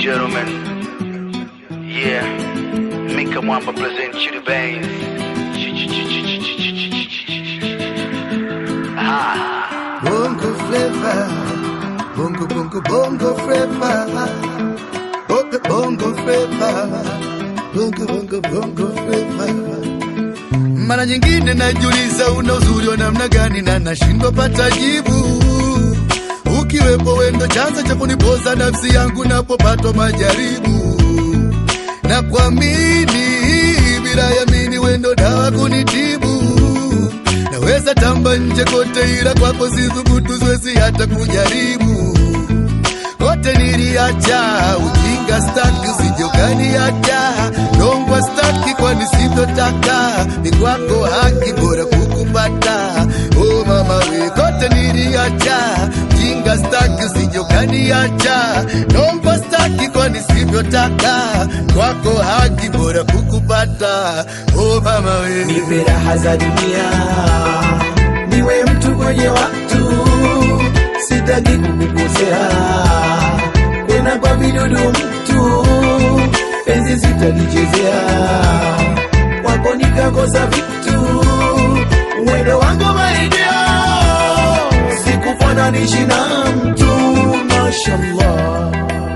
gentlemen, yeah, Mika Mwamba present you the bangs. Bongo flavor, bongo bongo bongo flavor, bongo bongo flavor, bongo bongo bongo flavor. Mara nyingine najiuliza una uzuri wa namna gani na nashindwa pata jibu. Ukiwepo wendo chanzo cha kunipoza nafsi yangu napopatwa majaribu. Na kuamini bila yamini wendo dawa kunitibu. Naweza tamba nje kote ila kwako sithubutu siwezi hata kujaribu. Kote niliacha ujinga staki usijokani acha. Nongwa staki kwa nisitotaka. Ni kwako haki bora kukupata. Oh mama we kote niliacha ujinga staki usijokani acha. Nongwa staki kwa nisitotaka. Kwako haki bora kukupata. Oh mama we nipe raha za dunia, niwe mtu kwenye watu, sitaki kukukosea. Kwena kwa vidudu mtu, penzi sitalichezea. Wako nikakosa vitu, uwendo wangu maidia, sikufananisha na mtu. Mashallah.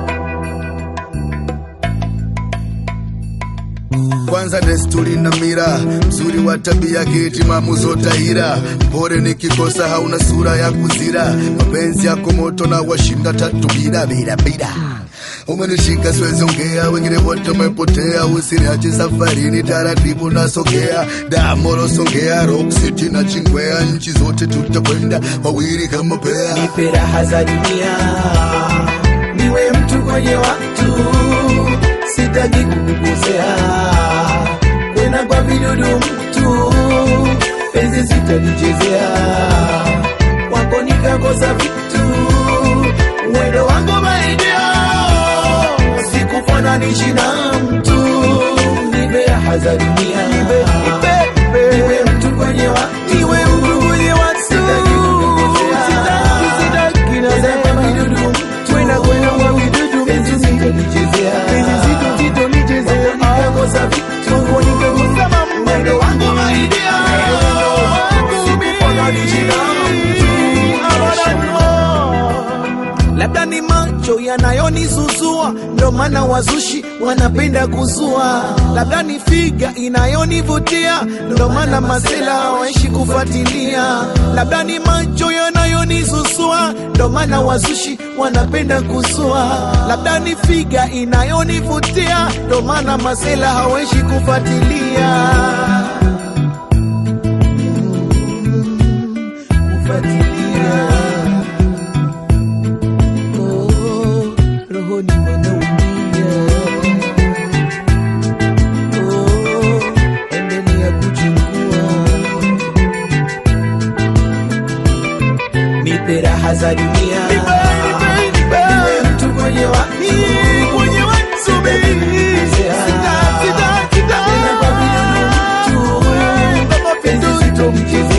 Kwanza desturi na mira, mzuri wa tabia kitimamu zotahira. Pore nikikosa hauna sura ya kuzira. Mapenzi yako moto na washinda tatu bila bila bila. Umenishika siwezi ongea, wengine wote umepotea. Usiniache safarini taratibu nasogea. Damoro songea, Rock City na Chingwea. Nchi zote tutakwenda wawili kama pea. Nipe raha za dunia, niwe mtu kwenye watu, sitaki kukukosea. Kwena kwa vidudu mtu, penzi sitalichezea. Wako nikakosa vitu, uwendo wangu maidia, sikufananisha na mtu. Nipe raha za dunia, niwe mtu kwenye watu, niwe mtu kwenye watu, sitaki kukukosea. Sitaki na kwa vidudu mtu, kwena kwa vidudu penzi sitalichezea. Labda ni macho yanayonizuzua, ndo maana wazushi wanapenda kuzua. Labda ni figa inayonivutia, ndo maana masela hawaishi kufuatilia. Labda ni macho yanayonizuzua, ndo maana wazushi wanapenda kuzua. Labda ni figa inayonivutia, ndo maana masela hawaishi kufuatilia. Nipe raha za dunia, niwe mtu kwenye watu, sitaki kukukosea. Kwena kwa vidudu mtu, penzi sitomchezea.